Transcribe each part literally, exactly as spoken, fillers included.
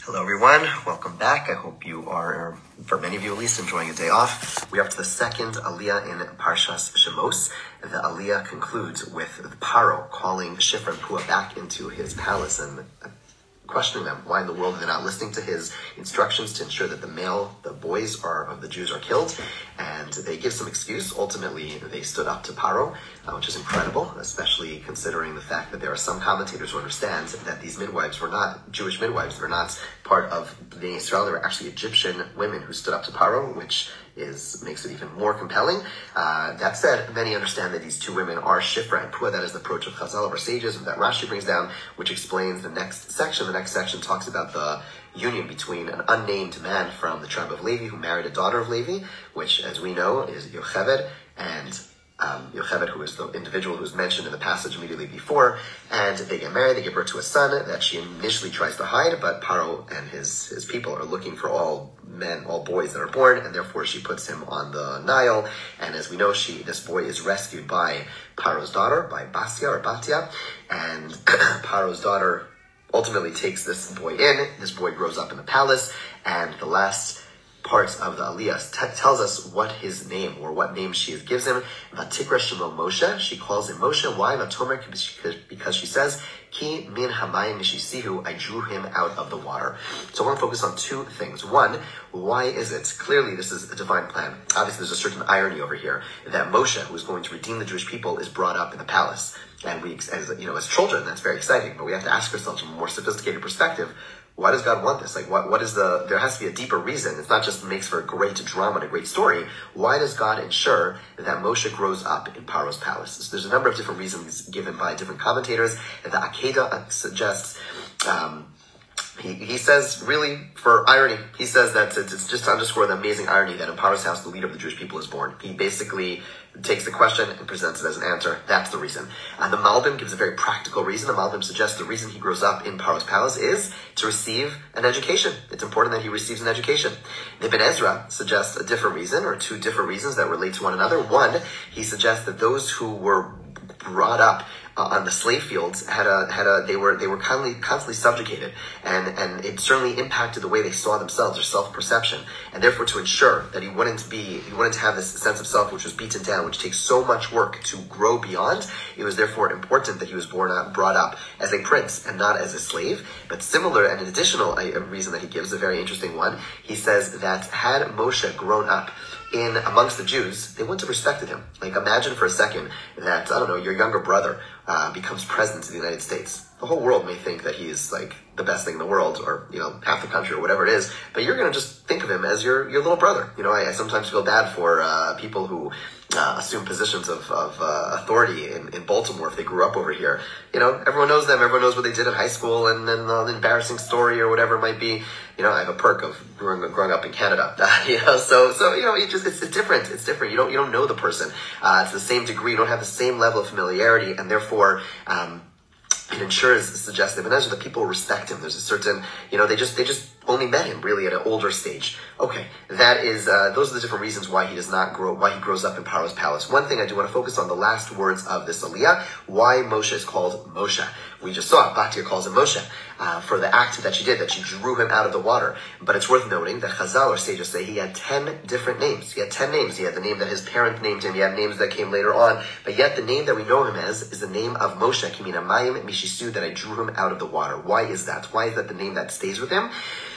Hello everyone, welcome back. I hope you are, for many of you at least, enjoying a day off. We're up to the second Aliyah in Parshas Shemos. The Aliyah concludes with Paro calling Shifra and Pua back into his palace and questioning them why in the world they're not listening to his instructions to ensure that the male, the boys are of the Jews are killed. And they give some excuse. Ultimately, they stood up to Paro, uh, which is incredible, especially considering the fact that there are some commentators who understand that these midwives were not Jewish midwives. They're not part of the Israel. They were actually Egyptian women who stood up to Paro, which is makes it even more compelling. Uh, that said, many understand that these two women are Shifra and Pua. That is the approach of Chazal, of our sages, and that Rashi brings down, which explains the next section. The next section talks about the union between an unnamed man from the tribe of Levi who married a daughter of Levi, which, as we know, is Yocheved, and um, Yocheved, who is the individual who's mentioned in the passage immediately before, and they get married, they give birth to a son that she initially tries to hide, but Paro and his, his people are looking for all men, all boys that are born, and therefore she puts him on the Nile, and as we know, she this boy is rescued by Paro's daughter, by Basia or Batia, and Paro's daughter ultimately takes this boy in. This boy grows up in the palace, and the last part of the Aliyah t- tells us what his name, or what name she gives him. Vatikra Shemo Moshe. She calls him Moshe. Why? Vatomer, because she says, Ki min hamayim mishisihu, I drew him out of the water. So I want to focus on two things. One, why is it? Clearly, this is a divine plan. Obviously, there's a certain irony over here that Moshe, who is going to redeem the Jewish people, is brought up in the palace. And we, as you know, as children, that's very exciting. But we have to ask ourselves from a more sophisticated perspective, why does God want this? Like, what, what is the, there has to be a deeper reason. It's not just makes for a great drama and a great story. Why does God ensure that Moshe grows up in Paro's palace? So there's a number of different reasons given by different commentators. The Akedah suggests, um, He, he says, really, for irony, he says that it's, it's just to underscore the amazing irony that in Paro's house, the leader of the Jewish people is born. He basically takes the question and presents it as an answer. That's the reason. And the Malbim gives a very practical reason. The Malbim suggests the reason he grows up in Paro's palace is to receive an education. It's important that he receives an education. The Ibn Ezra suggests a different reason, or two different reasons that relate to one another. One, he suggests that those who were brought up Uh, on the slave fields had a had a they were they were constantly constantly subjugated, and and it certainly impacted the way they saw themselves, their self perception, and therefore to ensure that he wouldn't be he wouldn't have this sense of self which was beaten down, which takes so much work to grow beyond. It was therefore important that he was born up, brought up as a prince and not as a slave. But similar and an additional a, a reason that he gives, a very interesting one, he says that had Moshe grown up in amongst the Jews, they wouldn't have respected him. Like, imagine for a second that, I don't know, your younger brother uh, becomes president of the United States. The whole world may think that he's like the best thing in the world, or, you know, half the country or whatever it is, but you're going to just think of him as your, your little brother. You know, I, I sometimes feel bad for uh, people who uh, assume positions of, of uh, authority in, in Baltimore if they grew up over here. You know, everyone knows them, everyone knows what they did in high school, and then uh, an embarrassing story or whatever it might be. You know, I have a perk of growing, growing up in Canada. Uh, you know, so so you know, it just it's, it's different. It's different. You don't you don't know the person uh, to the same degree. You don't have the same level of familiarity, and therefore, um, it ensures, suggests that that people respect him. There's a certain, you know, they just they just only met him really at an older stage. Okay, that is uh, those are the different reasons why he does not grow, why he grows up in Paro's palace. One thing I do want to focus on the last words of this Aliyah, why Moshe is called Moshe. We just saw Batia calls him Moshe uh, for the act that she did, that she drew him out of the water. But it's worth noting that Chazal, or sages, say he had ten different names. He had ten names. He had the name that his parent named him. He had names that came later on. But yet the name that we know him as is the name of Moshe, Kimina Mayim Mishisu, that I drew him out of the water. Why is that? Why is that the name that stays with him?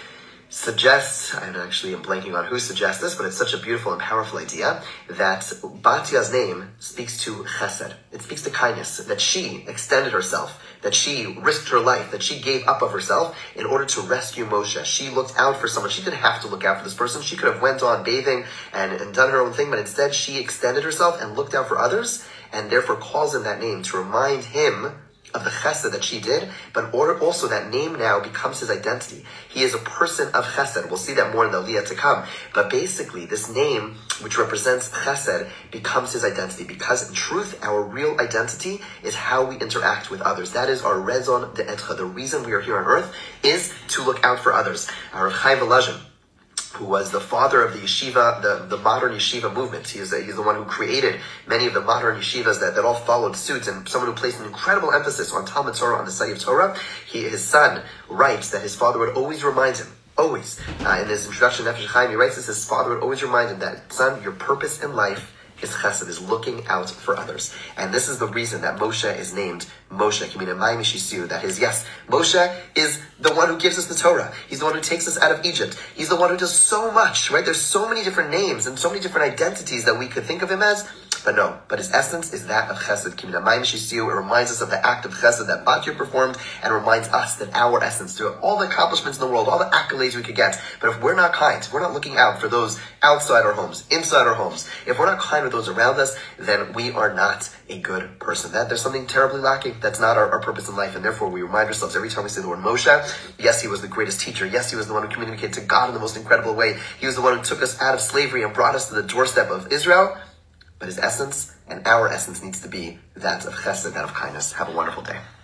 Suggests, and actually I'm blanking on who suggests this, but it's such a beautiful and powerful idea, that Batia's name speaks to chesed. It speaks to kindness, that she extended herself, that she risked her life, that she gave up of herself in order to rescue Moshe. She looked out for someone. She didn't have to look out for this person. She could have went on bathing and, and done her own thing, but instead she extended herself and looked out for others, and therefore calls him that name to remind him of the chesed that she did, but order also that name now becomes his identity. He is a person of chesed. We'll see that more in the Aliyah to come. But basically, this name, which represents chesed, becomes his identity, because in truth, our real identity is how we interact with others. That is our raison d'etre. The reason we are here on earth is to look out for others. Our Chaim Volozhin who was the father of the yeshiva, the, the modern yeshiva movement. He is a, he's the one who created many of the modern yeshivas that, that all followed suit, and someone who placed an incredible emphasis on Talmud Torah, on the study of Torah. He, his son writes that his father would always remind him, always, uh, in his introduction to Nefesh Chaim, he writes this, his father would always remind him that, son, your purpose in life is chesed, is looking out for others. And this is the reason that Moshe is named Moshe, that his, yes, Moshe is the one who gives us the Torah. He's the one who takes us out of Egypt. He's the one who does so much, right? There's so many different names and so many different identities that we could think of him as, but no, but his essence is that of chesed. It reminds us of the act of chesed that Batya performed, and reminds us that our essence, through all the accomplishments in the world, all the accolades we could get, but if we're not kind, if we're not looking out for those outside our homes, inside our homes, if we're not kind with those around us, then we are not a good person. That there's something terribly lacking. That's not our, our purpose in life, and therefore we remind ourselves every time we say the word Moshe, yes, he was the greatest teacher. Yes, he was the one who communicated to God in the most incredible way. He was the one who took us out of slavery and brought us to the doorstep of Israel. But his essence and our essence needs to be that of chesed, that of kindness. Have a wonderful day.